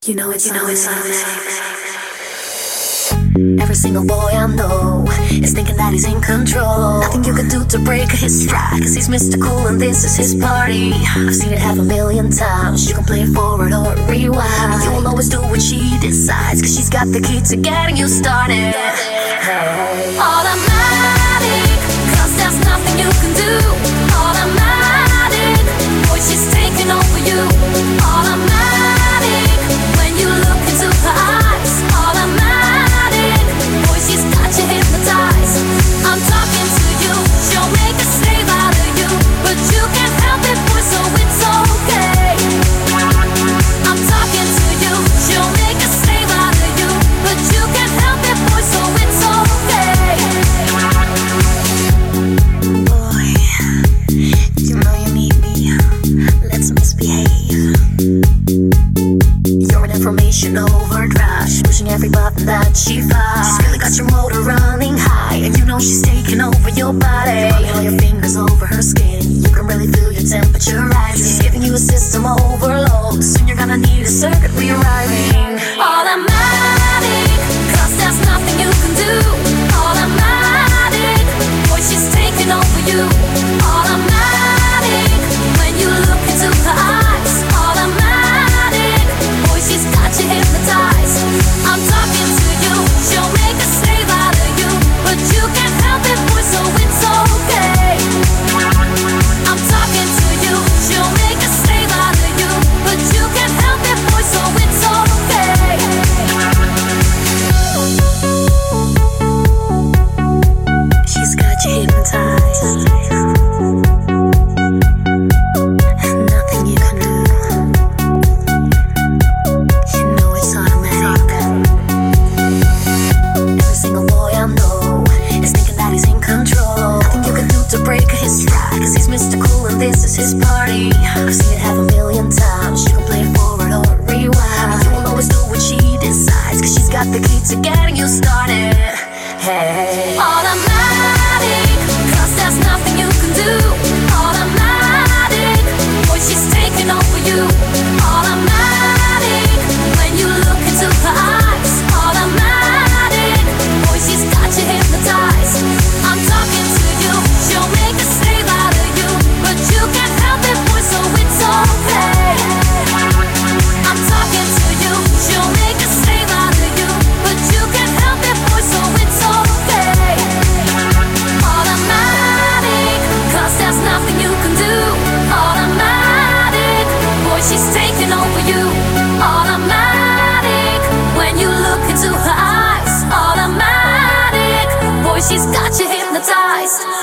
it's automatic. Every single boy I know is thinking that he's in control. Nothing you can do to break his stride, cause he's Mr. Cool and this is his party. I've seen it 500,000 times. You can play forward or rewind. You will always do what she decides, cause she's got the key to getting you started. Automatic, cause there's nothing you can do. Automatic, boy, she's taking over you. Automatic, when you look into her eyes. Automatic, boy, she's got you hypnotized. I'm talking to you, she'll make a slave out of you, but you can't help it, boy, so it's okay. I'm talking to you, she'll make a slave out of you, but you can't help it, boy, so it's okay. Boy, you know you need me, let's misbehave. You're an information overdrive, she's pushing every button that she finds. She's really got your motor running high, and you know she's taking over your body. Running all your fingers over her skin, you can really feel your temperature rising. She's giving you a system overload, soon you're gonna need a circuit rewriting. Automatic, cause there's nothing you can do. Automatic, boy, she's taking over you. Automatic, when you look into her eyes. Automatic, boy, she's got you hypnotized. I'm talking to you, she'll make a slave out of you, but you can't help it, boy, so it's okay. I'm talking to you, she'll make a slave out of you, but you can't help it, boy, so it's okay. She's got you hypnotized, and nothing you can do. You know it's automatic. Every single boy I know is thinking that he's in control. Nothing you can do to break his stride, cause he's Mr. Cool and this is his party. I've seen it 500,000 times. You can play forward or rewind. You will always do what she decides, cause she's got the key to getting you started. Hey, automatic, cause there's nothing you can do. Automatic, boy, she's taking over you. Automatic, when you look into her eyes. Automatic, boy, she's got you hypnotized. I'm talking to you, she'll make a slave out of you, but you can't help it, boy, so it's okay. I'm talking to you, she'll make a slave out of you, but you can't help it, boy, so it's okay. Automatic, cause there's nothing you can do. Automatic, boy, she's taking over you. Automatic, when you look into her eyes. Automatic, boy, she's got you hypnotized.